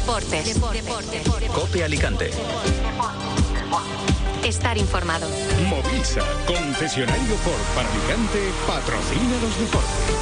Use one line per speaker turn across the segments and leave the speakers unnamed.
Deportes.
COPE Alicante.
Estar informado.
Movisa, concesionario Ford para Alicante, patrocina los deportes.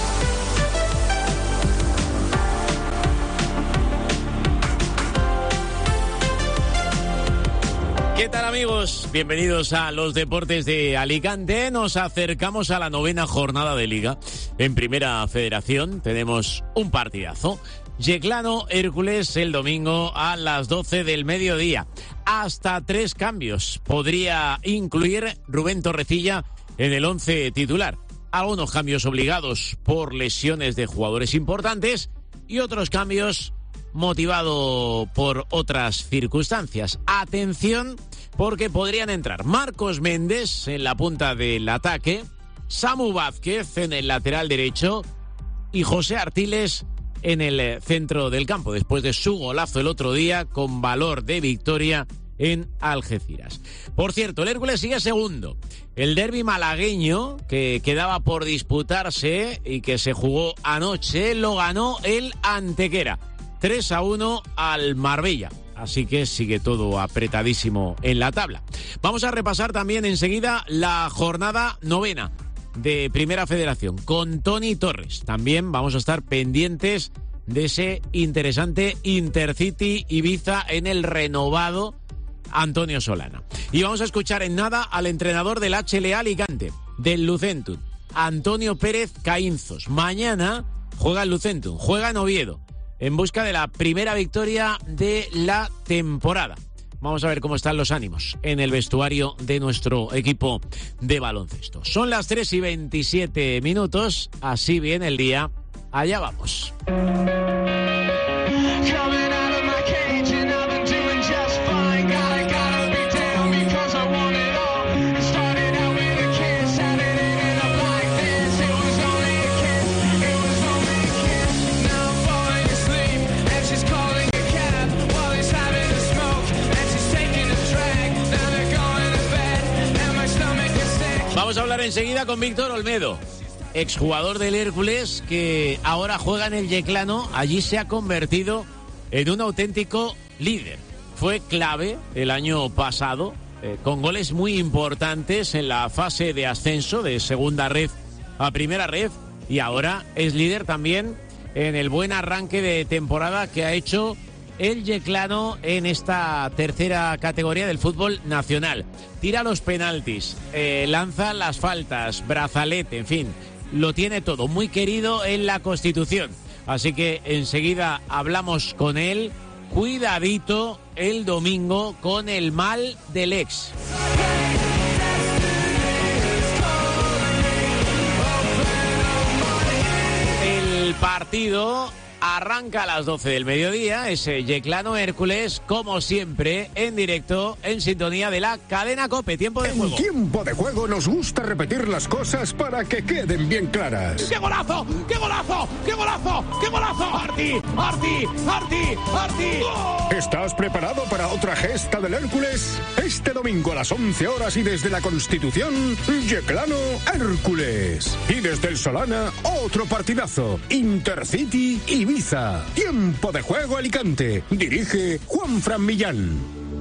¿Qué tal, amigos? Bienvenidos a los deportes de Alicante. Nos acercamos a la 9ª jornada de Liga. En Primera Federación tenemos un partidazo. Yeclano Hércules el domingo a las 12 del mediodía. Hasta 3 cambios podría incluir Rubén Torrecilla en el 11 titular. Algunos cambios obligados por lesiones de jugadores importantes y otros cambios motivado por otras circunstancias. Atención, porque podrían entrar Marcos Méndez en la punta del ataque, Samu Vázquez en el lateral derecho y José Artiles en el centro del campo, después de su golazo el otro día con valor de victoria en Algeciras. Por cierto, el Hércules sigue segundo. El derbi malagueño, que quedaba por disputarse y que se jugó anoche, lo ganó el Antequera 3-1 al Marbella. Así que sigue todo apretadísimo en la tabla. Vamos a repasar también enseguida la jornada 9ª de Primera Federación con Toni Torres. También vamos a estar pendientes de ese interesante Intercity Ibiza en el renovado Antonio Solana. Y vamos a escuchar en nada al entrenador del HLA Alicante, del Lucentum, Antonio Pérez Caínzos. Mañana juega el Lucentum, juega en Oviedo, en busca de la primera victoria de la temporada. Vamos a ver cómo están los ánimos en el vestuario de nuestro equipo de baloncesto. Son las 3:27, así viene el día, allá vamos. Vamos a hablar enseguida con Víctor Olmedo, exjugador del Hércules, que ahora juega en el Yeclano. Allí se ha convertido en un auténtico líder. Fue clave el año pasado, con goles muy importantes en la fase de ascenso de segunda red a primera red, y ahora es líder también en el buen arranque de temporada que ha hecho el Yeclano en esta tercera categoría del fútbol nacional. Tira los penaltis, lanza las faltas, brazalete, en fin, lo tiene todo. Muy querido en la Constitución. Así que enseguida hablamos con él. Cuidadito el domingo con el mal del ex. El partido arranca a las 12 del mediodía, ese Yeclano Hércules, como siempre, en directo, en sintonía de la cadena COPE. Tiempo de juego.
En Tiempo de Juego nos gusta repetir las cosas para que queden bien claras.
¡Qué golazo! ¡Qué golazo! ¡Qué golazo! ¡Qué golazo! ¡Arti! ¡Arti! ¡Arti! ¡Arti!
¿Estás preparado para otra gesta del Hércules? Este domingo a las 11 horas y desde la Constitución, Yeclano Hércules. Y desde el Solana, otro partidazo. Intercity Ibiza. Tiempo de Juego Alicante. Dirige Juanfran Millán.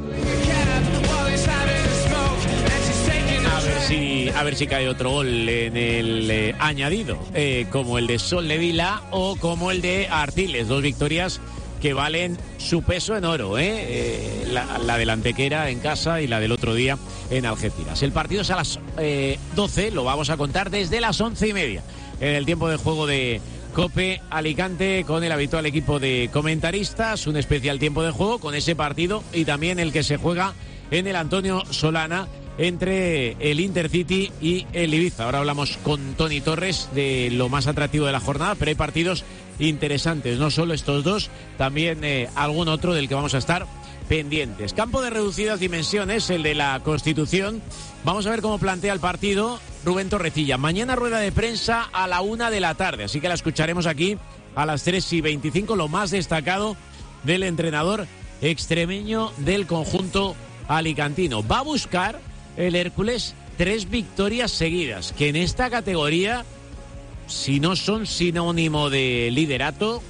A ver si cae otro gol en el añadido, como el de Sol de Vila o como el de Artiles. 2 victorias que valen su peso en oro, la del Antequera en casa y la del otro día en Algeciras. El partido es a las 12, lo vamos a contar desde las 11:30 en el tiempo de juego de COPE Alicante, con el habitual equipo de comentaristas, un especial tiempo de juego con ese partido y también el que se juega en el Antonio Solana entre el Intercity y el Ibiza. Ahora hablamos con Toni Torres de lo más atractivo de la jornada, pero hay partidos interesantes, no solo estos dos, también algún otro del que vamos a estar pendientes. Campo de reducidas dimensiones, el de la Constitución. Vamos a ver cómo plantea el partido Rubén Torrecilla. Mañana rueda de prensa a la 1 de la tarde, así que la escucharemos aquí a las 3:25, lo más destacado del entrenador extremeño del conjunto alicantino. Va a buscar el Hércules 3 victorias seguidas, que en esta categoría, si no son sinónimo de liderato,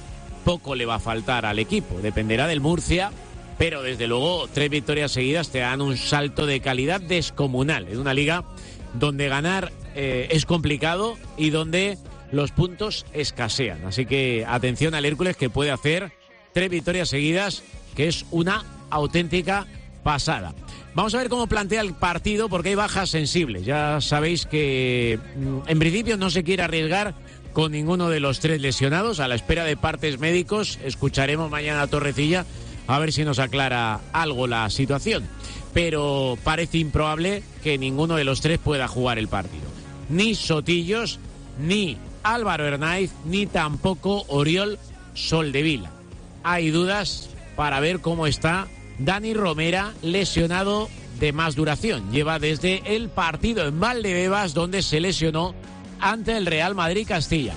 poco le va a faltar al equipo. Dependerá del Murcia, pero desde luego 3 victorias seguidas te dan un salto de calidad descomunal en una liga donde ganar es complicado y donde los puntos escasean. Así que atención al Hércules, que puede hacer 3 victorias seguidas, que es una auténtica pasada. Vamos a ver cómo plantea el partido, porque hay bajas sensibles. Ya sabéis que en principio no se quiere arriesgar con ninguno de los 3 lesionados. A la espera de partes médicos, escucharemos mañana a Torrecilla a ver si nos aclara algo la situación. Pero parece improbable que ninguno de los 3 pueda jugar el partido. Ni Sotillos, ni Álvaro Hernáiz, ni tampoco Oriol Soldevila. Hay dudas para ver cómo está Dani Romera, lesionado de más duración. Lleva desde el partido en Valdebebas, donde se lesionó ante el Real Madrid Castilla.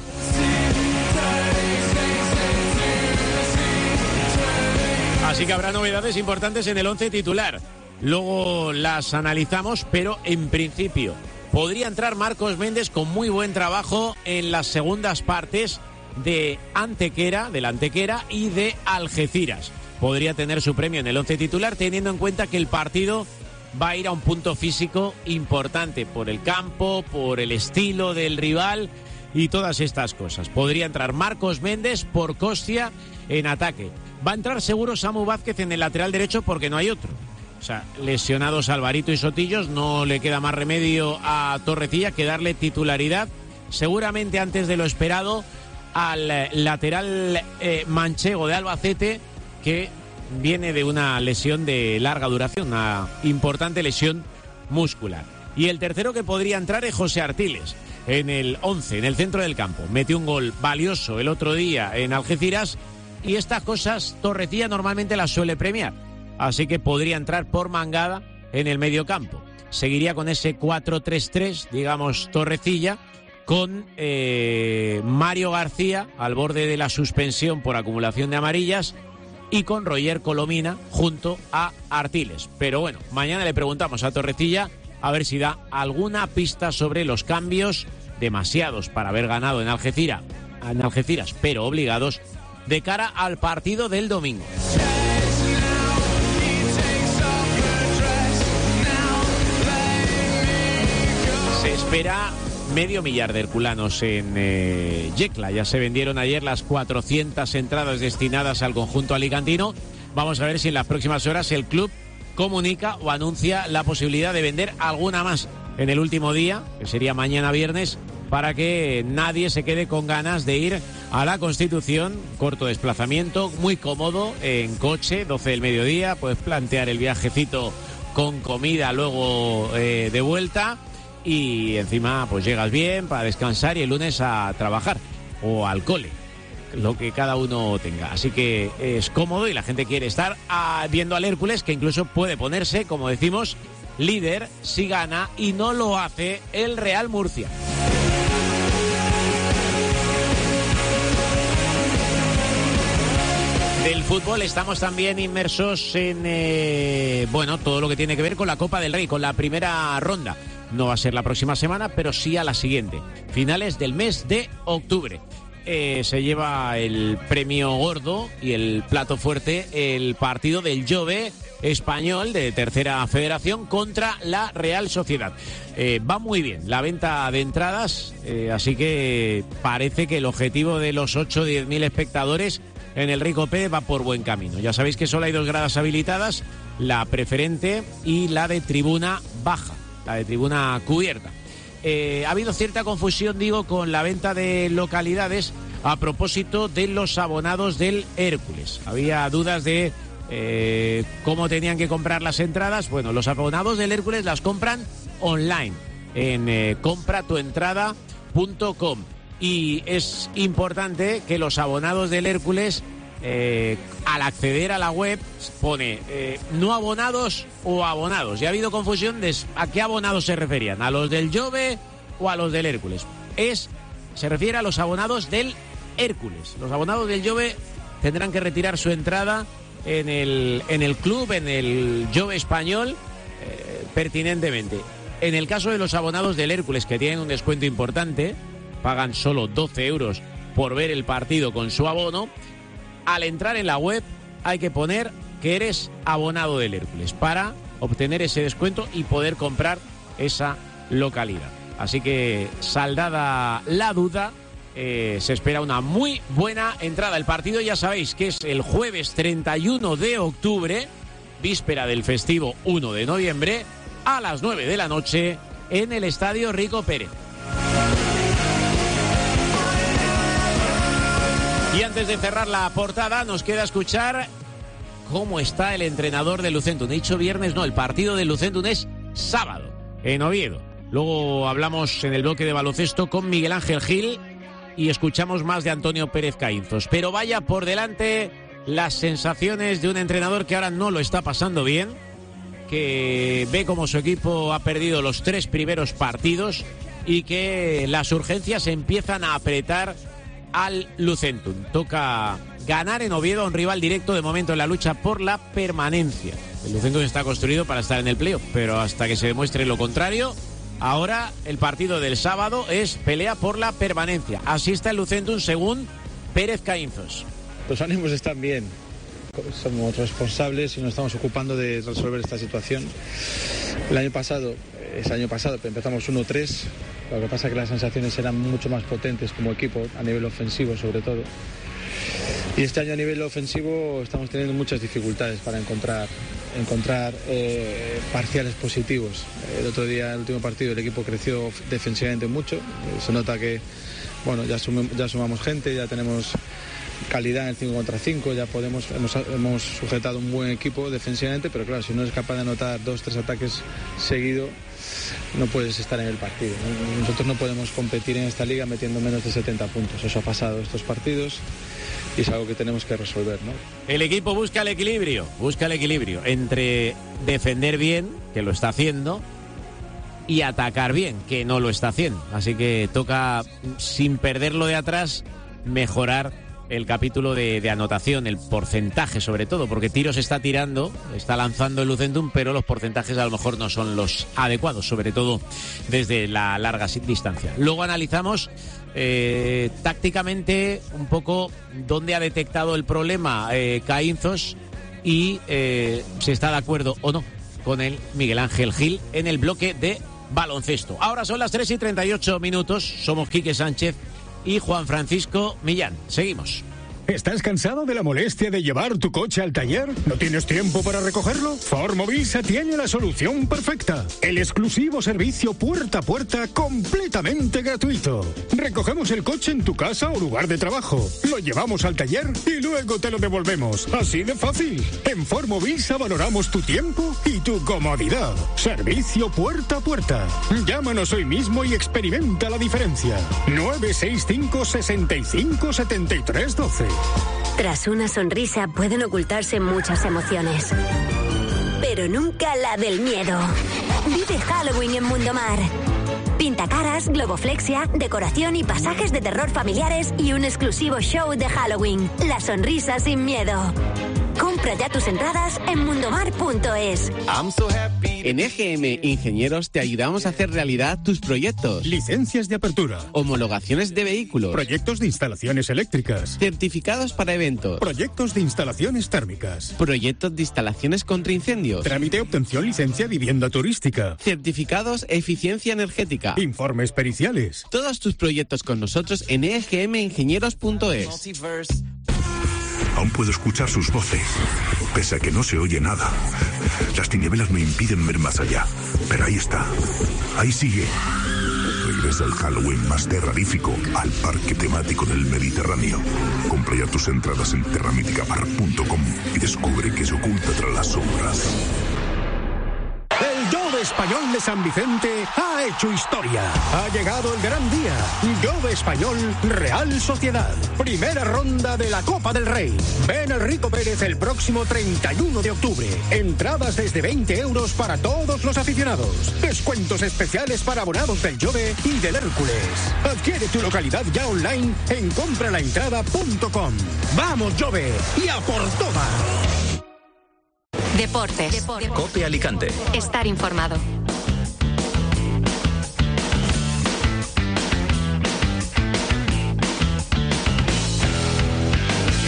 Así que habrá novedades importantes en el 11 titular. Luego las analizamos, pero en principio podría entrar Marcos Méndez con muy buen trabajo en las segundas partes de Antequera y de Algeciras. Podría tener su premio en el 11 titular, teniendo en cuenta que el partido va a ir a un punto físico importante por el campo, por el estilo del rival y todas estas cosas. Podría entrar Marcos Méndez por Costia en ataque. Va a entrar seguro Samu Vázquez en el lateral derecho porque no hay otro. O sea, lesionados Alvarito y Sotillos, no le queda más remedio a Torrecilla que darle titularidad, seguramente antes de lo esperado, al lateral manchego de Albacete, que viene de una lesión de larga duración, una importante lesión muscular. Y el tercero que podría entrar es José Artiles, en el 11, en el centro del campo. Metió un gol valioso el otro día en Algeciras, y estas cosas Torrecilla normalmente las suele premiar. Así que podría entrar por Mangada en el mediocampo. Seguiría con ese 4-3-3, digamos, Torrecilla, con Mario García al borde de la suspensión por acumulación de amarillas y con Roger Colomina junto a Artiles. Pero bueno, mañana le preguntamos a Torrecilla a ver si da alguna pista sobre los cambios, demasiados para haber ganado en Algeciras, pero obligados, de cara al partido del domingo. Se espera 500.000 de herculanos en Yecla. Ya se vendieron ayer las 400 entradas destinadas al conjunto alicantino. Vamos a ver si en las próximas horas el club comunica o anuncia la posibilidad de vender alguna más en el último día, que sería mañana viernes, para que nadie se quede con ganas de ir a la Constitución. Corto desplazamiento, muy cómodo, en coche, 12 del mediodía, puedes plantear el viajecito con comida luego de vuelta, y encima pues llegas bien para descansar y el lunes a trabajar o al cole, lo que cada uno tenga. Así que es cómodo y la gente quiere estar viendo al Hércules, que incluso puede ponerse, como decimos, líder si gana, y no lo hace el Real Murcia. Del fútbol estamos también inmersos en todo lo que tiene que ver con la Copa del Rey, con la primera ronda. No va a ser la próxima semana, pero sí a la siguiente, finales del mes de octubre. Se lleva el premio gordo y el plato fuerte, el partido del Jove español de tercera federación contra la Real Sociedad. Va muy bien la venta de entradas, así que parece que el objetivo de los 8 o 10.000 espectadores en el Rico Pérez va por buen camino. Ya sabéis que solo hay 2 gradas habilitadas, la preferente y la de tribuna baja, la de tribuna cubierta. Ha habido cierta confusión, digo, con la venta de localidades a propósito de los abonados del Hércules. Había dudas de cómo tenían que comprar las entradas. Bueno, los abonados del Hércules las compran online en compratuentrada.com. Y es importante que los abonados del Hércules, al acceder a la web, pone no abonados o abonados. Y ha habido confusión de a qué abonados se referían, a los del Jove o a los del Hércules. Se refiere a los abonados del Hércules. Los abonados del Jove tendrán que retirar su entrada en el club, en el Jove español, pertinentemente. En el caso de los abonados del Hércules, que tienen un descuento importante, pagan solo 12 euros por ver el partido con su abono, al entrar en la web hay que poner que eres abonado del Hércules para obtener ese descuento y poder comprar esa localidad. Así que, saldada la duda, se espera una muy buena entrada. El partido, ya sabéis, que es el jueves 31 de octubre, víspera del festivo 1 de noviembre, a las 9 de la noche, en el Estadio Rico Pérez. Y antes de cerrar la portada, nos queda escuchar cómo está el entrenador de Lucentum. He dicho viernes, no, el partido de Lucentum es sábado, en Oviedo. Luego hablamos en el bloque de baloncesto con Miguel Ángel Gil y escuchamos más de Antonio Pérez Caínzos. Pero vaya por delante las sensaciones de un entrenador que ahora no lo está pasando bien, que ve como su equipo ha perdido los 3 primeros partidos y que las urgencias empiezan a apretar al Lucentum. Toca ganar en Oviedo a un rival directo de momento en la lucha por la permanencia. El Lucentum está construido para estar en el playoff, pero hasta que se demuestre lo contrario, ahora el partido del sábado es pelea por la permanencia. Así está el Lucentum según Pérez Caínzos.
Los ánimos están bien. Somos responsables y nos estamos ocupando de resolver esta situación. El año pasado empezamos 1-3. Lo que pasa es que las sensaciones eran mucho más potentes como equipo, a nivel ofensivo sobre todo. Y este año a nivel ofensivo estamos teniendo muchas dificultades para encontrar parciales positivos. El otro día, en el último partido, el equipo creció defensivamente mucho. Se nota que ya sumamos gente, ya tenemos calidad en el 5 contra 5, ya hemos sujetado un buen equipo defensivamente, pero claro, si no eres capaz de anotar 2-3 ataques seguidos, no puedes estar en el partido. Nosotros no podemos competir en esta liga metiendo menos de 70 puntos. Eso ha pasado estos partidos y es algo que tenemos que resolver, ¿no?
El equipo busca el equilibrio entre defender bien, que lo está haciendo, y atacar bien, que no lo está haciendo. Así que toca, sin perderlo de atrás, mejorar el capítulo de anotación, el porcentaje sobre todo, porque tiros está lanzando el Lucentum, pero los porcentajes a lo mejor no son los adecuados, sobre todo desde la larga distancia. Luego analizamos tácticamente un poco dónde ha detectado el problema Caínzos y si está de acuerdo o no con el Miguel Ángel Gil en el bloque de baloncesto. Ahora son las 3:38, somos Quique Sánchez y Juan Francisco Millán. Seguimos.
¿Estás cansado de la molestia de llevar tu coche al taller? ¿No tienes tiempo para recogerlo? Formovisa tiene la solución perfecta. El exclusivo servicio puerta a puerta completamente gratuito. Recogemos el coche en tu casa o lugar de trabajo. Lo llevamos al taller y luego te lo devolvemos. Así de fácil. En Formovisa valoramos tu tiempo y tu comodidad. Servicio puerta a puerta. Llámanos hoy mismo y experimenta la diferencia. 965 65 73 12.
Tras una sonrisa pueden ocultarse muchas emociones, pero nunca la del miedo. Vive Halloween en Mundomar. Pintacaras, globoflexia, decoración y pasajes de terror familiares y un exclusivo show de Halloween. La sonrisa sin miedo. Compra ya tus entradas en mundomar.es.
En EGM Ingenieros te ayudamos a hacer realidad tus proyectos.
Licencias de apertura.
Homologaciones de vehículos.
Proyectos de instalaciones eléctricas.
Certificados para eventos.
Proyectos de instalaciones térmicas.
Proyectos de instalaciones contra incendios.
Trámite obtención licencia vivienda turística.
Certificados eficiencia energética.
Informes periciales.
Todos tus proyectos con nosotros en egmingenieros.es.
Aún puedo escuchar sus voces, pese a que no se oye nada. Las tinieblas me impiden ver más allá, pero ahí está, ahí sigue. Regresa el Halloween más terrorífico al parque temático del Mediterráneo. Compra ya tus entradas en terramiticapark.com y descubre qué se oculta tras las sombras.
El Jove Español de San Vicente ha hecho historia. Ha llegado el gran día. Jove Español Real Sociedad. Primera ronda de la Copa del Rey. Ven al Rico Pérez el próximo 31 de octubre. Entradas desde 20 euros para todos los aficionados. Descuentos especiales para abonados del Jove y del Hércules. Adquiere tu localidad ya online en compralaentrada.com. ¡Vamos, Jove! ¡Y a por todas!
Deportes. COPE Alicante.
Estar informado.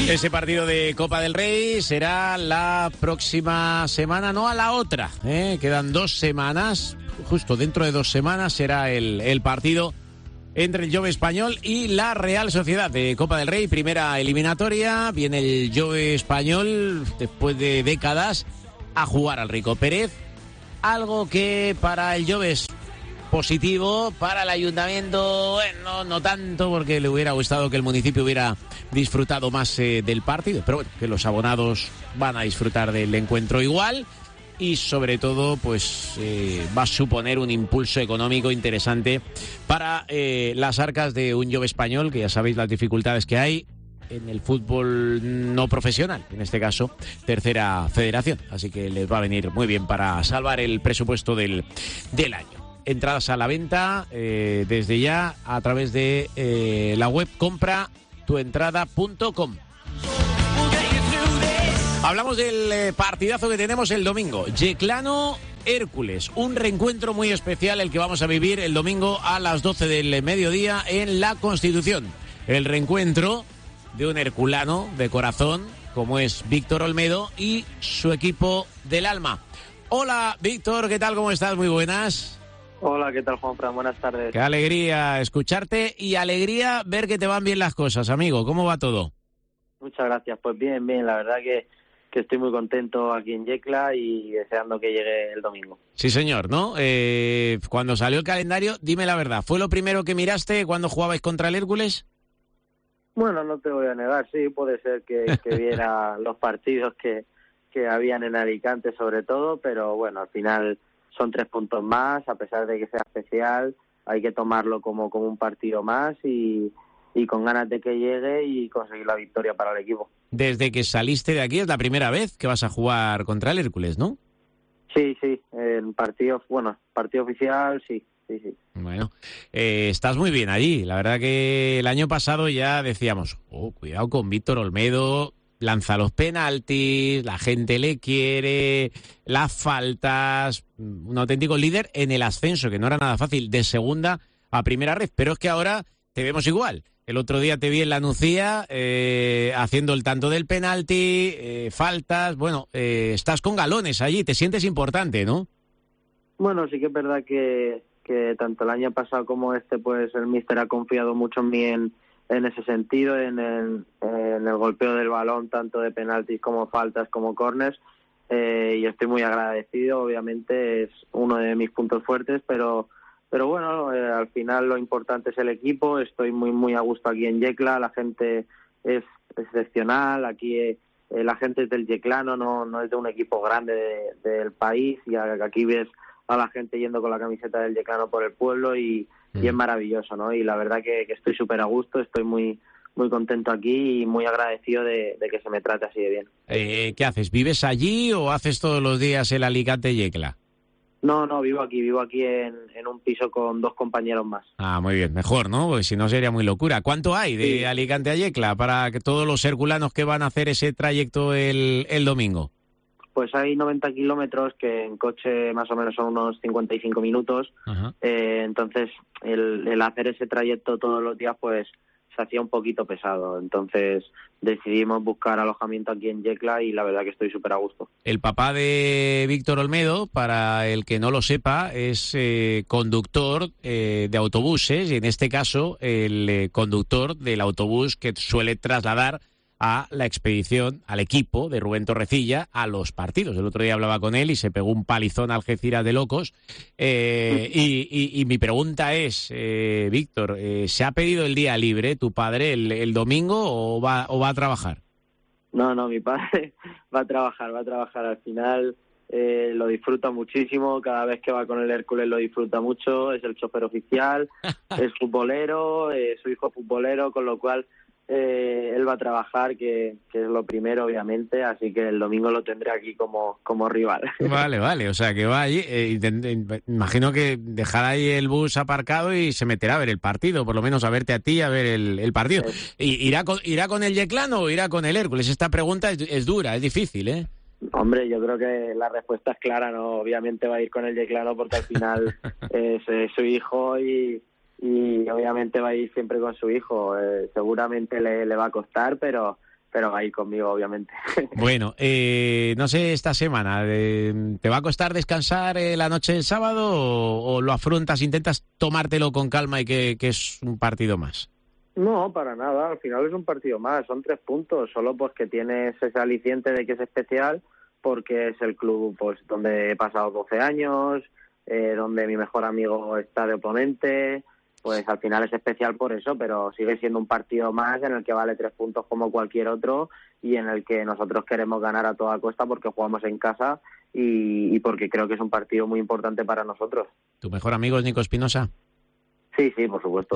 Ese partido de Copa del Rey será la próxima semana, no a la otra, quedan 2 semanas, justo dentro de 2 semanas será el partido entre el Jove Español y la Real Sociedad de Copa del Rey, primera eliminatoria. Viene el Jove Español después de décadas a jugar al Rico Pérez, algo que para el Jove es positivo, para el ayuntamiento bueno, no tanto, porque le hubiera gustado que el municipio hubiera disfrutado más del partido, pero bueno, que los abonados van a disfrutar del encuentro igual. Y sobre todo, pues va a suponer un impulso económico interesante para las arcas de un Jove Español, que ya sabéis las dificultades que hay en el fútbol no profesional, en este caso, tercera federación. Así que les va a venir muy bien para salvar el presupuesto del año. Entradas a la venta desde ya a través de la web compratuentrada.com. Hablamos del partidazo que tenemos el domingo. Yeclano Hércules, un reencuentro muy especial el que vamos a vivir el domingo a las 12 del mediodía en la Constitución. El reencuentro de un herculano de corazón como es Víctor Olmedo y su equipo del alma. Hola Víctor, ¿qué tal? ¿Cómo estás? Muy buenas.
Hola, ¿qué tal, Juanfran? Buenas tardes.
Qué alegría escucharte y alegría ver que te van bien las cosas, amigo. ¿Cómo va todo?
Muchas gracias. Pues bien, la verdad que estoy muy contento aquí en Yecla y deseando que llegue el domingo.
Sí, señor, ¿no? Cuando salió el calendario, dime la verdad, ¿fue lo primero que miraste cuando jugabais contra el Hércules?
Bueno, no te voy a negar, sí, puede ser que viera los partidos que habían en Alicante sobre todo, pero bueno, al final son 3 puntos más, a pesar de que sea especial, hay que tomarlo como un partido más y con ganas de que llegue y conseguir la victoria para el equipo.
Desde que saliste de aquí es la primera vez que vas a jugar contra el Hércules, ¿no?
Sí, en partido oficial, sí.
Bueno, estás muy bien allí. La verdad que el año pasado ya decíamos, cuidado con Víctor Olmedo, lanza los penaltis, la gente le quiere, las faltas, un auténtico líder en el ascenso, que no era nada fácil, de segunda a primera red, pero es que ahora te vemos igual. El otro día te vi en la Nucía haciendo el tanto del penalti, faltas, bueno, estás con galones allí, te sientes importante, ¿no?
Bueno, sí que es verdad que tanto el año pasado como pues el míster ha confiado mucho en mí en ese sentido, en el golpeo del balón, tanto de penaltis como faltas como córners, y estoy muy agradecido. Obviamente es uno de mis puntos fuertes, pero bueno, al final lo importante es el equipo. Estoy muy a gusto aquí en Yecla, la gente es excepcional, aquí la gente es del Yeclano, no es de un equipo grande del país, y aquí ves a la gente yendo con la camiseta del Yeclano por el pueblo y es maravilloso, ¿no? Y la verdad que estoy súper a gusto, estoy muy contento aquí y muy agradecido de que se me trate así de bien.
¿Qué haces? ¿Vives allí o haces todos los días el Alicante-Yecla?
No, vivo aquí en un piso con 2 compañeros más.
Ah, muy bien, mejor, ¿no? Porque si no sería muy locura. ¿Cuánto hay de Alicante a Yecla para que todos los herculanos que van a hacer ese trayecto el domingo?
Pues hay 90 kilómetros, que en coche más o menos son unos 55 minutos. Entonces, el hacer ese trayecto todos los días, pues se hacía un poquito pesado. Entonces decidimos buscar alojamiento aquí en Yecla y la verdad que estoy súper a gusto.
El papá de Víctor Olmedo, para el que no lo sepa, es conductor de autobuses, y en este caso el conductor del autobús que suele trasladar a la expedición, al equipo de Rubén Torrecilla, a los partidos. El otro día hablaba con él y se pegó un palizón a Algeciras de locos. Y mi pregunta es, Víctor, ¿se ha pedido el día libre tu padre el domingo o va a trabajar?
No, mi padre va a trabajar. Al final lo disfruta muchísimo, cada vez que va con el Hércules lo disfruta mucho, es el chofer oficial, es futbolero, su hijo es futbolero, con lo cual él va a trabajar, que es lo primero, obviamente, así que el domingo lo tendré aquí como rival. Vale,
o sea que va allí, imagino que dejará ahí el bus aparcado y se meterá a ver el partido, por lo menos a verte a ti, a ver el partido. ¿Irá con el Yeclano o irá con el Hércules? Esta pregunta es dura, es difícil, ¿eh?
Hombre, yo creo que la respuesta es clara, ¿no? Obviamente va a ir con el Yeclano porque al final es su hijo y obviamente va a ir siempre con su hijo. Seguramente le va a costar, pero va a ir conmigo, obviamente.
Bueno, no sé, esta semana, ¿te va a costar descansar la noche del sábado o lo afrontas, intentas tomártelo con calma y que es un partido más?
No, para nada, al final es un partido más, son 3 puntos, solo pues que tienes ese aliciente de que es especial, porque es el club pues donde he pasado 12 años, donde mi mejor amigo está de oponente, pues al final es especial por eso, pero sigue siendo un partido más en el que vale 3 puntos como cualquier otro y en el que nosotros queremos ganar a toda costa porque jugamos en casa y porque creo que es un partido muy importante para nosotros.
¿Tu mejor amigo es Nico Espinosa?
Sí, por supuesto.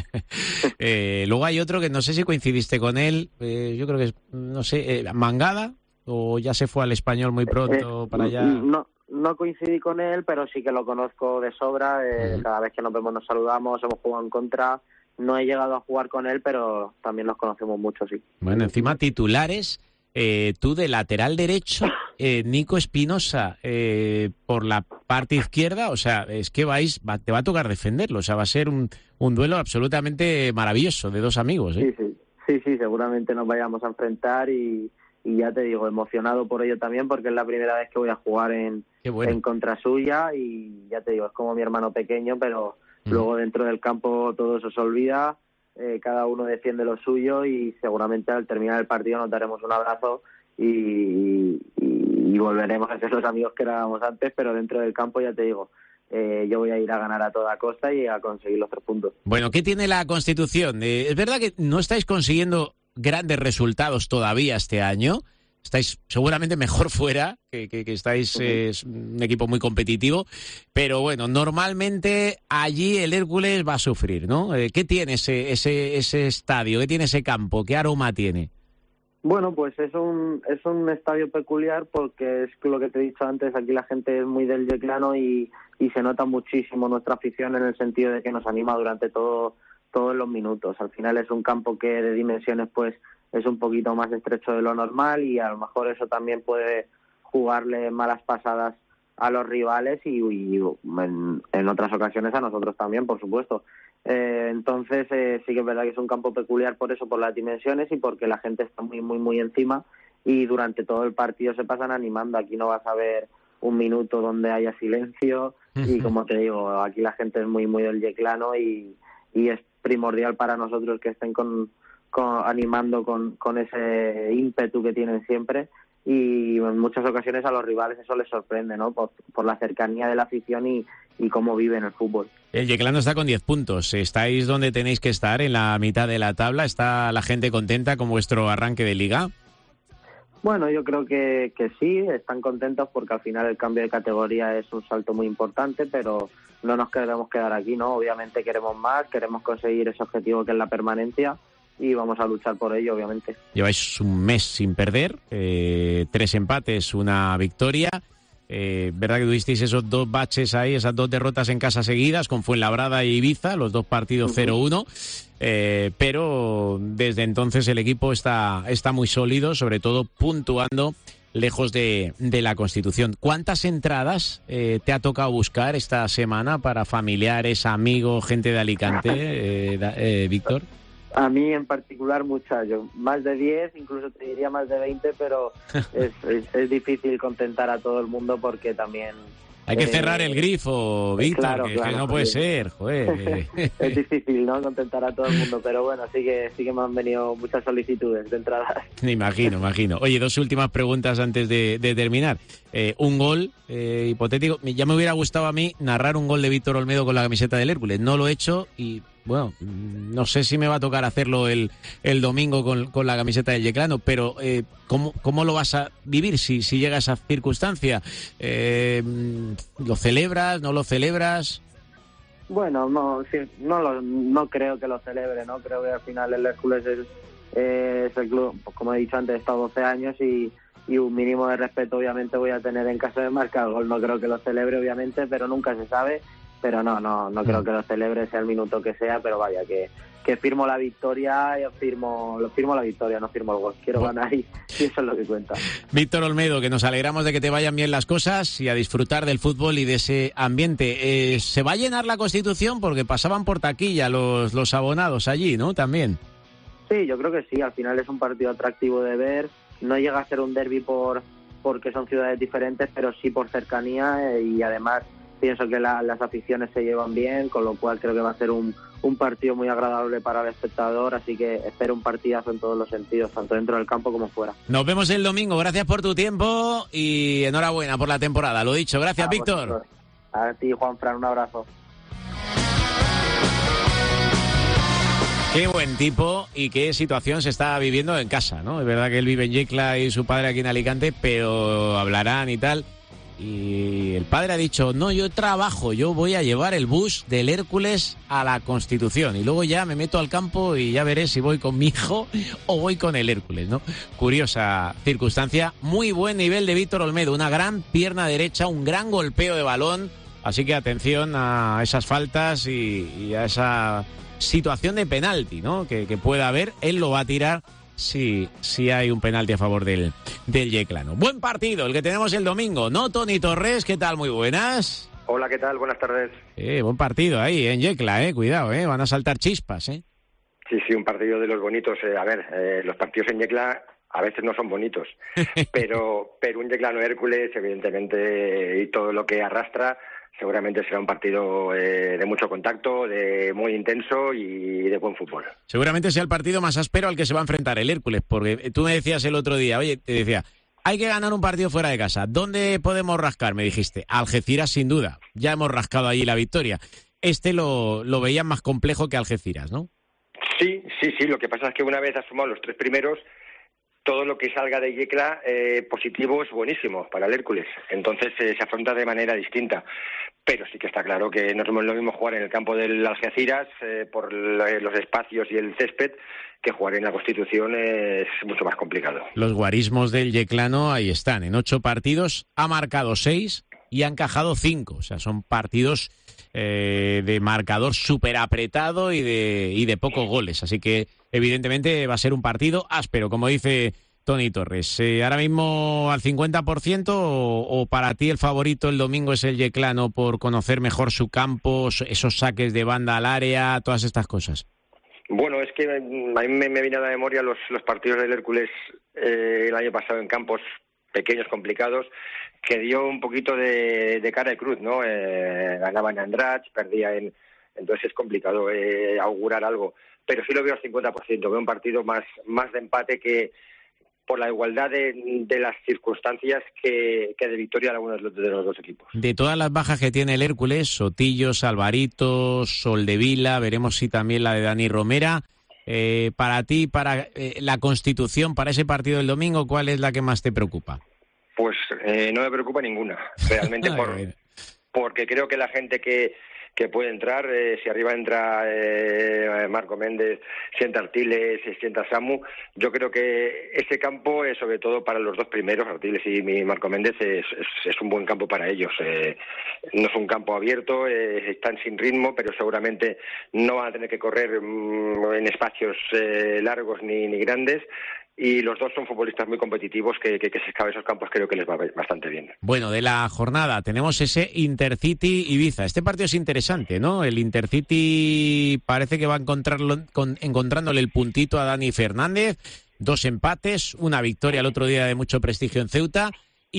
Luego hay otro que no sé si coincidiste con él, yo creo que es, no sé, Mangada, o ya se fue al Español muy pronto para allá.
No coincidí con él, pero sí que lo conozco de sobra. Cada vez que nos vemos nos saludamos, hemos jugado en contra. No he llegado a jugar con él, pero también los conocemos mucho, sí. Bueno,
encima titulares, tú de lateral derecho, Nico Espinosa por la parte izquierda, o sea, es que te va a tocar defenderlo, o sea, va a ser un duelo absolutamente maravilloso de 2 amigos.
Sí, seguramente nos vayamos a enfrentar y ya te digo, emocionado por ello también, porque es la primera vez que voy a jugar en contra suya y ya te digo, es como mi hermano pequeño, pero luego dentro del campo todo eso se olvida, cada uno defiende lo suyo y seguramente al terminar el partido nos daremos un abrazo y volveremos a ser los amigos que éramos antes, pero dentro del campo ya te digo, yo voy a ir a ganar a toda costa y a conseguir los 3 puntos.
Bueno, ¿qué tiene la Constitución? Es verdad que no estáis consiguiendo grandes resultados todavía este año. Estáis seguramente mejor fuera, que estáis es un equipo muy competitivo, pero bueno, normalmente allí el Hércules va a sufrir, ¿no? ¿Qué tiene ese estadio? ¿Qué tiene ese campo? ¿Qué aroma tiene?
Bueno, pues es un estadio peculiar porque es lo que te he dicho antes, aquí la gente es muy del Yeclano y se nota muchísimo nuestra afición en el sentido de que nos anima durante todos los minutos. Al final es un campo que de dimensiones pues es un poquito más estrecho de lo normal y a lo mejor eso también puede jugarle malas pasadas a los rivales y en otras ocasiones a nosotros también, por supuesto. Entonces sí que es verdad que es un campo peculiar por eso, por las dimensiones y porque la gente está muy, muy, muy encima y durante todo el partido se pasan animando. Aquí no vas a ver un minuto donde haya silencio y como te digo, aquí la gente es muy, muy del Yeclano y es primordial para nosotros que estén animando con ese ímpetu que tienen siempre y en muchas ocasiones a los rivales eso les sorprende, ¿no? Por la cercanía de la afición y cómo viven el fútbol.
El Yeclano está con 10 puntos. Estáis donde tenéis que estar, en la mitad de la tabla. ¿Está la gente contenta con vuestro arranque de liga?
Bueno, yo creo que sí, están contentos porque al final el cambio de categoría es un salto muy importante, pero no nos queremos quedar aquí, ¿no? Obviamente queremos más, queremos conseguir ese objetivo que es la permanencia y vamos a luchar por ello, obviamente.
Lleváis un mes sin perder, 3 empates, 1 victoria. ¿Verdad que tuvisteis esos 2 baches ahí, esas 2 derrotas en casa seguidas con Fuenlabrada y Ibiza, los 2 partidos 0-1? Pero desde entonces el equipo está muy sólido, sobre todo puntuando lejos de la Constitución. ¿Cuántas entradas te ha tocado buscar esta semana para familiares, amigos, gente de Alicante, Víctor?
A mí en particular muchas, más de 10, incluso te diría más de 20, pero es difícil contentar a todo el mundo porque también...
Hay que cerrar el grifo, Víctor, claro, que no puede ser, joder.
Es difícil, ¿no?, contentar a todo el mundo, pero bueno, sí que me han venido muchas solicitudes de entradas.
Me imagino. Oye, 2 últimas preguntas antes de terminar. Un gol hipotético. Ya me hubiera gustado a mí narrar un gol de Víctor Olmedo con la camiseta del Hércules. No lo he hecho y... Bueno, no sé si me va a tocar hacerlo el domingo con la camiseta del Yeclano, pero ¿cómo lo vas a vivir si llega esa circunstancia? ¿Lo celebras, no lo celebras?
Bueno, no creo que lo celebre, ¿no? Creo que al final el Hércules es el club, como he dicho antes, he estado 12 años y un mínimo de respeto obviamente voy a tener en caso de marcar el gol. No creo que lo celebre obviamente, pero nunca se sabe. Pero no creo que lo celebre, sea el minuto que sea, pero vaya, que firmo la victoria, firmo la victoria, no firmo el gol. Quiero ganar y eso es lo que cuenta.
Víctor Olmedo, que nos alegramos de que te vayan bien las cosas y a disfrutar del fútbol y de ese ambiente. ¿Se va a llenar la Constitución? Porque pasaban por taquilla los abonados allí, ¿no? También.
Sí, yo creo que sí. Al final es un partido atractivo de ver. No llega a ser un derbi porque son ciudades diferentes, pero sí por cercanía y además pienso que las aficiones se llevan bien, con lo cual creo que va a ser un partido muy agradable para el espectador, así que espero un partidazo en todos los sentidos, tanto dentro del campo como fuera.
Nos vemos el domingo, gracias por tu tiempo y enhorabuena por la temporada, lo dicho, gracias Víctor.
A ti, Juanfran, un abrazo.
Qué buen tipo y qué situación se está viviendo en casa, ¿no? Es verdad que él vive en Yecla y su padre aquí en Alicante, pero hablarán y tal. Y el padre ha dicho, no, yo trabajo, yo voy a llevar el bus del Hércules a la Constitución y luego ya me meto al campo y ya veré si voy con mi hijo o voy con el Hércules, ¿no? Curiosa circunstancia, muy buen nivel de Víctor Olmedo, una gran pierna derecha, un gran golpeo de balón, así que atención a esas faltas y a esa situación de penalti, ¿no? Que pueda haber, él lo va a tirar si hay un penalti a favor del Yeclano. Buen partido, el que tenemos el domingo, ¿no, Toni Torres? ¿Qué tal? Muy buenas.
Hola, ¿qué tal? Buenas tardes.
Buen partido ahí en Yecla, cuidado, van a saltar chispas,
Sí, un partido de los bonitos. Los partidos en Yecla a veces no son bonitos, pero un Yeclano Hércules, evidentemente, y todo lo que arrastra, seguramente será un partido de mucho contacto, de muy intenso y de buen fútbol.
Seguramente sea el partido más áspero al que se va a enfrentar el Hércules, porque tú me decías el otro día, te decía, hay que ganar un partido fuera de casa. ¿Dónde podemos rascar? Me dijiste, Algeciras sin duda. Ya hemos rascado allí la victoria. Lo veían más complejo que Algeciras, ¿no?
Sí. Lo que pasa es que una vez asumados los 3 primeros, todo lo que salga de Yecla positivo es buenísimo para el Hércules. Entonces se afronta de manera distinta. Pero sí que está claro que no es lo mismo jugar en el campo del Algeciras por los espacios y el césped que jugar en la Constitución es mucho más complicado.
Los guarismos del Yeclano ahí están. En 8 partidos ha marcado 6 y ha encajado 5. O sea, son partidos de marcador súper apretado y de pocos goles. Así que evidentemente va a ser un partido áspero, como dice Toni Torres. ¿Ahora mismo al 50% o para ti el favorito el domingo es el Yeclano por conocer mejor su campo, esos saques de banda al área, todas estas cosas?
Bueno, es que a mí me viene a la memoria los partidos del Hércules el año pasado en campos pequeños, complicados, que dio un poquito de cara de cruz, ¿no? Ganaba en Andratx, perdía entonces es complicado augurar algo, pero sí lo veo al 50%, veo un partido más de empate que por la igualdad de las circunstancias que de victoria de alguno de los dos equipos.
De todas las bajas que tiene el Hércules, Sotillos, Alvarito, Soldevila, veremos si también la de Dani Romera, para ti, para la Constitución, para ese partido del domingo, ¿cuál es la que más te preocupa?
Pues no me preocupa ninguna, realmente, porque creo que la gente que puede entrar, si arriba entra Marco Méndez, si entra Artiles, si entra Samu, yo creo que ese campo, sobre todo para los 2 primeros, Artiles y Marco Méndez, es un buen campo para ellos. No es un campo abierto, están sin ritmo, pero seguramente no van a tener que correr en espacios largos ni grandes. Y los dos son futbolistas muy competitivos que se escaben esos campos, creo que les va bastante bien.
Bueno, de la jornada tenemos ese Intercity Ibiza. Este partido es interesante, ¿no? El Intercity parece que va encontrándole el puntito a Dani Fernández. 2 empates, una victoria el otro día de mucho prestigio en Ceuta.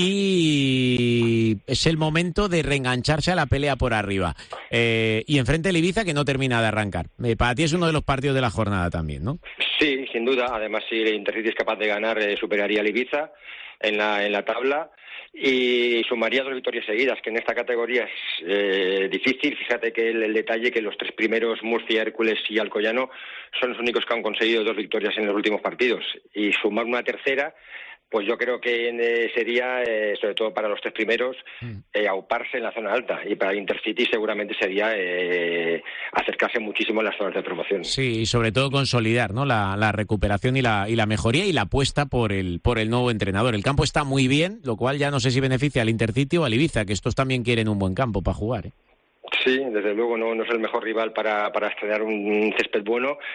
Y es el momento de reengancharse a la pelea por arriba. Y enfrente el Ibiza, que no termina de arrancar. Para ti es uno de los partidos de la jornada también, ¿no?
Sí, sin duda. Además, si el Intercity es capaz de ganar, superaría al Ibiza en la tabla y sumaría 2 victorias seguidas, que en esta categoría es difícil. Fíjate que el detalle que los 3 primeros, Murcia, Hércules y Alcoyano, son los únicos que han conseguido 2 victorias en los últimos partidos. Y sumar una tercera, pues yo creo que sería, sobre todo para los 3 primeros, auparse en la zona alta. Y para el Intercity seguramente sería acercarse muchísimo en las zonas de promoción.
Sí, y sobre todo consolidar, ¿no? La recuperación y la mejoría y la apuesta por el nuevo entrenador. El campo está muy bien, lo cual ya no sé si beneficia al Intercity o al Ibiza, que estos también quieren un buen campo para jugar,
Sí, desde luego no es el mejor rival para estrenar un césped bueno,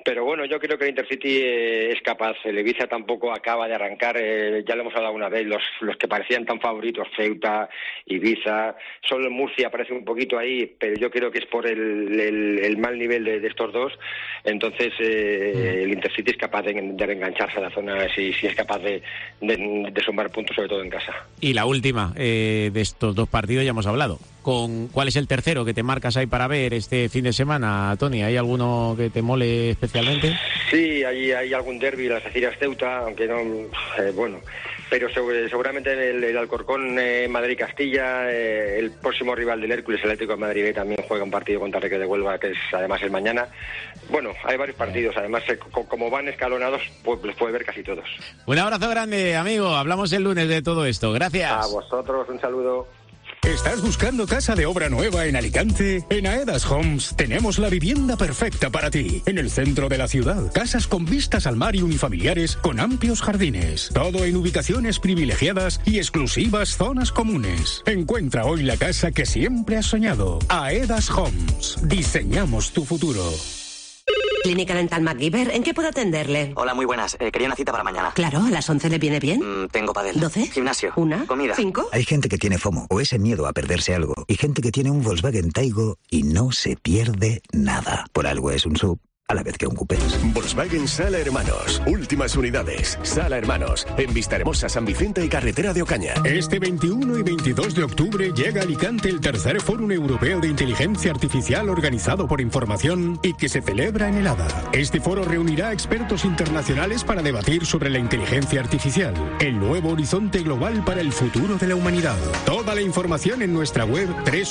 Pero bueno, yo creo que el Intercity es capaz. El Ibiza tampoco acaba de arrancar, ya lo hemos hablado una vez, los que parecían tan favoritos, Ceuta, Ibiza, solo el Murcia aparece un poquito ahí, pero yo creo que es por el mal nivel de estos dos. Entonces el Intercity es capaz de reengancharse a la zona, si es capaz de sumar puntos, sobre todo en casa.
Y la última, de estos dos partidos ya hemos hablado. ¿Cuál es el tercero que te marcas ahí para ver este fin de semana, Tony? ¿Hay alguno que te mole especialmente?
Sí, hay algún derbi, las Algeciras-Ceuta, aunque no, bueno, pero seguramente el Alcorcón, Madrid-Castilla, el próximo rival del Hércules, el Atlético de Madrid, también juega un partido contra Reque de Huelva, que es además el mañana. Bueno, hay varios partidos, además como van escalonados, pues los puede ver casi todos.
Un abrazo grande, amigo, hablamos el lunes de todo esto, gracias.
A vosotros, un saludo.
¿Estás buscando casa de obra nueva en Alicante? En Aedas Homes tenemos la vivienda perfecta para ti. En el centro de la ciudad, casas con vistas al mar y unifamiliares con amplios jardines. Todo en ubicaciones privilegiadas y exclusivas zonas comunes. Encuentra hoy la casa que siempre has soñado. Aedas Homes. Diseñamos tu futuro.
Clínica Dental MacGyver, ¿en qué puedo atenderle?
Hola, muy buenas. Quería una cita para mañana.
Claro, ¿a las 11 le viene bien?
Tengo pádel.
12.
Gimnasio.
1.
Comida.
5.
Hay gente que tiene FOMO, o ese miedo a perderse algo, y gente que tiene un Volkswagen Taigo y no se pierde nada. Por algo es un SUV, a la vez que un coupé.
Volkswagen Sala Hermanos. Últimas unidades. Sala Hermanos. En Vistahermosa, San Vicente y Carretera de Ocaña.
Este 21 y 22 de octubre llega a Alicante el tercer Fórum Europeo de Inteligencia Artificial organizado por Información y que se celebra en el ADA. Este foro reunirá a expertos internacionales para debatir sobre la inteligencia artificial, el nuevo horizonte global para el futuro de la humanidad. Toda la información en nuestra web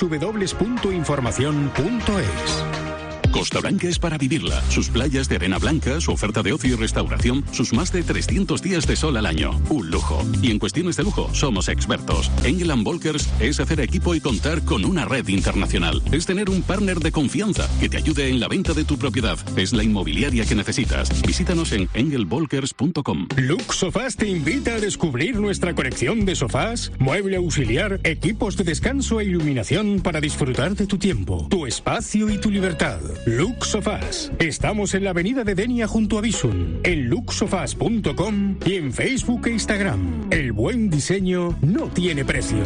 www.informacion.es.
Costa Blanca es para vivirla. Sus playas de arena blanca, su oferta de ocio y restauración, sus más de 300 días de sol al año. Un lujo. Y en cuestiones de lujo, somos expertos. Engel & Volkers es hacer equipo y contar con una red internacional. Es tener un partner de confianza que te ayude en la venta de tu propiedad. Es la inmobiliaria que necesitas. Visítanos en engelvolkers.com.
Lux Sofás te invita a descubrir nuestra colección de sofás, mueble auxiliar, equipos de descanso e iluminación para disfrutar de tu tiempo, tu espacio y tu libertad. Lux Sofás. Estamos en la avenida de Denia junto a Bisun, en luxsofás.com y en Facebook e Instagram. El buen diseño no tiene precio.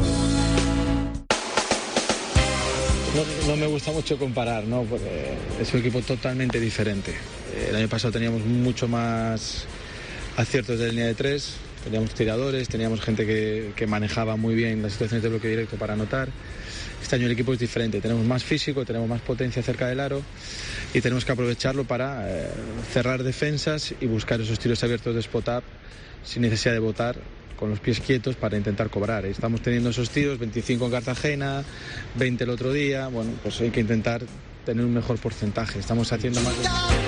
No me gusta mucho comparar, ¿no? Porque es un equipo totalmente diferente. El año pasado teníamos mucho más aciertos de línea de tres, teníamos tiradores, teníamos gente que manejaba muy bien las situaciones de bloque directo para anotar. Este año el equipo es diferente, tenemos más físico, tenemos más potencia cerca del aro y tenemos que aprovecharlo para cerrar defensas y buscar esos tiros abiertos de spot-up sin necesidad de botar, con los pies quietos para intentar cobrar. Estamos teniendo esos tiros, 25 en Cartagena, 20 el otro día, bueno, pues hay que intentar tener un mejor porcentaje, estamos haciendo más.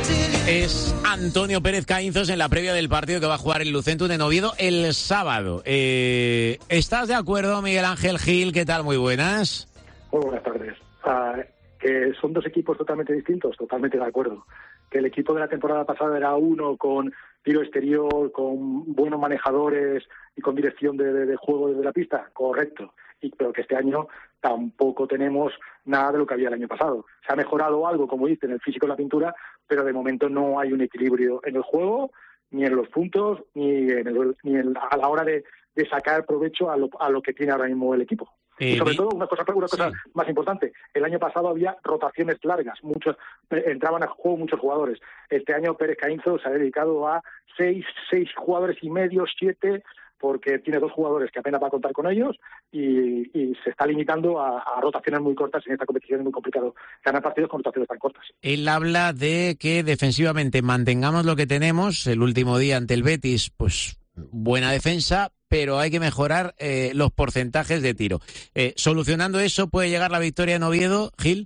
Es Antonio Pérez Caínzos en la previa del partido que va a jugar el Lucentum de Oviedo el sábado. ¿Estás de acuerdo, Miguel Ángel Gil? ¿Qué tal? Muy buenas.
Muy buenas tardes. Que son dos equipos totalmente distintos, totalmente de acuerdo. Que el equipo de la temporada pasada era uno con tiro exterior, con buenos manejadores y con dirección de juego desde la pista, correcto. Pero que este año tampoco tenemos nada de lo que había el año pasado. Se ha mejorado algo, como dice, en el físico de la pintura, pero de momento no hay un equilibrio en el juego, ni en los puntos, ni a la hora de sacar provecho a lo que tiene ahora mismo el equipo. Y sobre todo, una cosa más importante, el año pasado había rotaciones largas, entraban a juego muchos jugadores. Este año Pérez Caínzos se ha dedicado a seis jugadores y medio, 7, porque tiene 2 jugadores que apenas va a contar con ellos y se está limitando a rotaciones muy cortas. En esta competición es muy complicado ganar partidos con rotaciones tan cortas.
Él habla de que defensivamente mantengamos lo que tenemos. El último día ante el Betis, pues buena defensa, pero hay que mejorar los porcentajes de tiro. Solucionando eso, ¿puede llegar la victoria en Oviedo, Gil?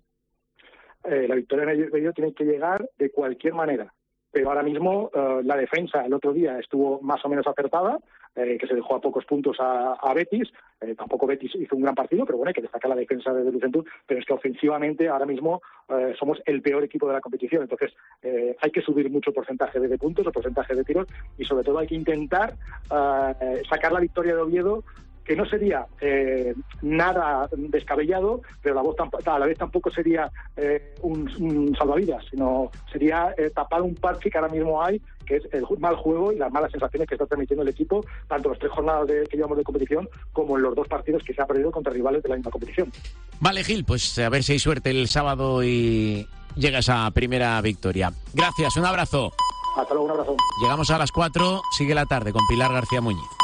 La victoria en Oviedo tiene que llegar de cualquier manera. Pero ahora mismo la defensa el otro día estuvo más o menos acertada, que se dejó a pocos puntos a Betis. Tampoco Betis hizo un gran partido, pero bueno, hay que destacar la defensa de Lucentum. Pero es que ofensivamente ahora mismo somos el peor equipo de la competición. Entonces hay que subir mucho el porcentaje de puntos, el porcentaje de tiros y sobre todo hay que intentar sacar la victoria de Oviedo que no sería nada descabellado, pero a la vez tampoco sería un salvavidas, sino sería tapar un parche que ahora mismo hay, que es el mal juego y las malas sensaciones que está transmitiendo el equipo, tanto en las 3 jornadas que llevamos de competición como en los 2 partidos que se ha perdido contra rivales de la misma competición.
Vale, Gil, pues a ver si hay suerte el sábado y llega esa primera victoria. Gracias, un abrazo.
Hasta luego, un abrazo.
Llegamos a las 4, sigue la tarde con Pilar García Muñiz.